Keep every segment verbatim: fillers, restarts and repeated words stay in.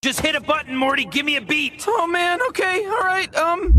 Just hit a button, Morty. Give me a beat. Oh man, okay, alright, um...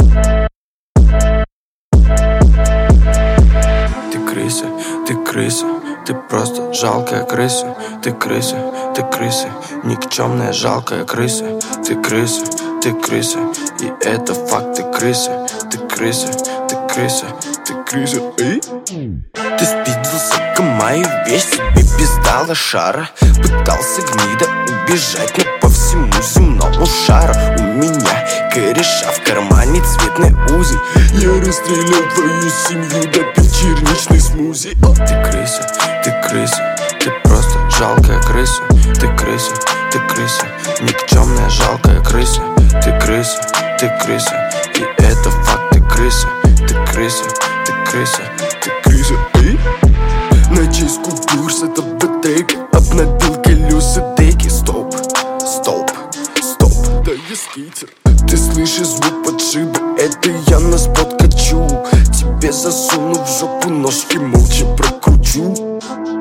Ты крыса, ты крыса, ты просто жалкая крыса. Ты крыса, ты крыса, никчемная жалкая крыса. Ты крыса, ты крыса, и это факт, ты крыса. Ты крыса, ты крыса, ты крыса, эй. Ты спиздил, сука, мою вещь, себе пизда лошара. Пытался гнида убежать, но по всему земному шару. У меня кореша в кармане, цветный узел. Я расстрелял твою семью, допил черничный смузи. Ты крыса, ты крыса, ты просто жалкая крыса. Ты крыса, ты крыса, никчемная жалкая крыса. Ты крыса, ты крыса, и это факт, ты крыса. Ты крыса, ты крыса, ты крыса, эй. На честь купюр с этого трека обновил колеса деки. Стоп, стоп, стоп, да я скейтер. Ты слышишь звук подшиба, это я на спот качу. Тебе засуну в жопу ножки, молча прокручу.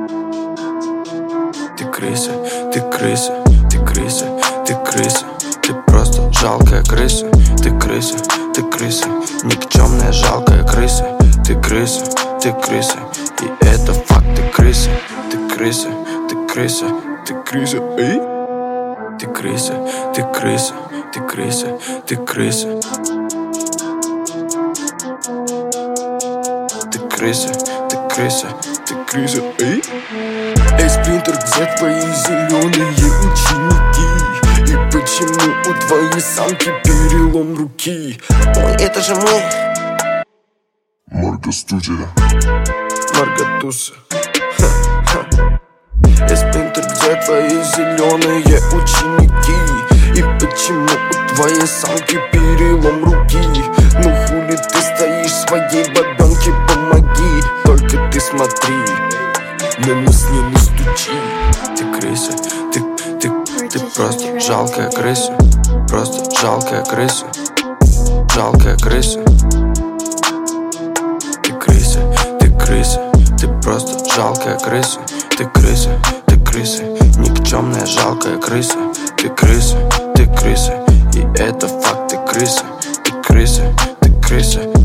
Ты крыса, ты крыса, ты крыса, ты крыса, ты просто жалкая крыса. Ты крыса, ты крыса, никчемная жалкая крыса. Ты крыса, ты крыса, и это факт, ты крыса. Ты крыса, ты крыса, ты крыса, эй. Ты крыса, ты крыса, ты крыса, ты крыса. Ты крыса, ты крыса, ты крыса, эй. Эй, Спринтер, где твои зеленые ученики? И почему у твоей самки перелом руки? Ой, это же мы. Марго Студия. Маргатуса. Эй, Спринтер, где твои зеленые ученики? И почему у твоей самки перелом руки? Ну хули ты стоишь своей бабенке, помоги. Только ты смотри, на нас не настучи. Ты крыса, ты, ты, ты просто жалкая крыса. Просто жалкая крыса. Жалкая крыса. Ты крыса, ты крыса, ты просто жалкая крыса. Ты крыса, ты крыса, никчемная жалкая крыса. Ты крыса, ты крыса, и это факт, ты крыса. Ты крыса, ты крыса.